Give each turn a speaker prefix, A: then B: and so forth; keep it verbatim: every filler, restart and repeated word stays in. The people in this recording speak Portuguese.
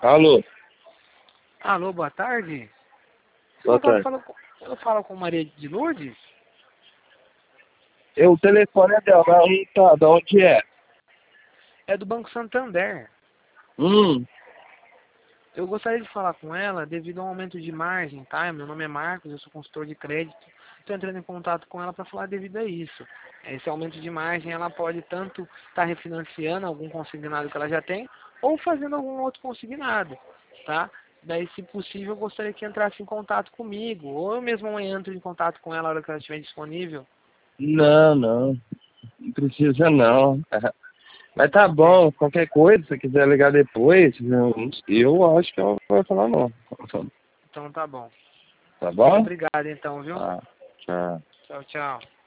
A: Alô?
B: Alô, boa tarde.
A: Boa
B: Eu falo,
A: tarde.
B: falo com- eu falo com Maria de Lourdes?
A: Eu, o telefone é dela, mas não tá, de onde é?
B: É do Banco Santander.
A: Hum,
B: Eu gostaria de falar com ela devido a um aumento de margem, tá? Meu nome é Marcos, eu sou consultor de crédito. Estou entrando em contato com ela para falar devido a isso. Esse aumento de margem, ela pode tanto estar refinanciando algum consignado que ela já tem, ou fazendo algum outro consignado, tá? Daí, se possível, eu gostaria que entrasse em contato comigo, ou eu mesmo amanhã entro em contato com ela na hora que ela estiver disponível.
A: não, não. Não precisa não. Mas tá
B: Ok.
A: bom, qualquer coisa, se quiser ligar depois, eu, eu acho que ela vai falar não.
B: Então tá bom.
A: Tá
B: Muito
A: bom?
B: obrigado então, viu?
A: Tá, tchau.
B: Tchau, tchau.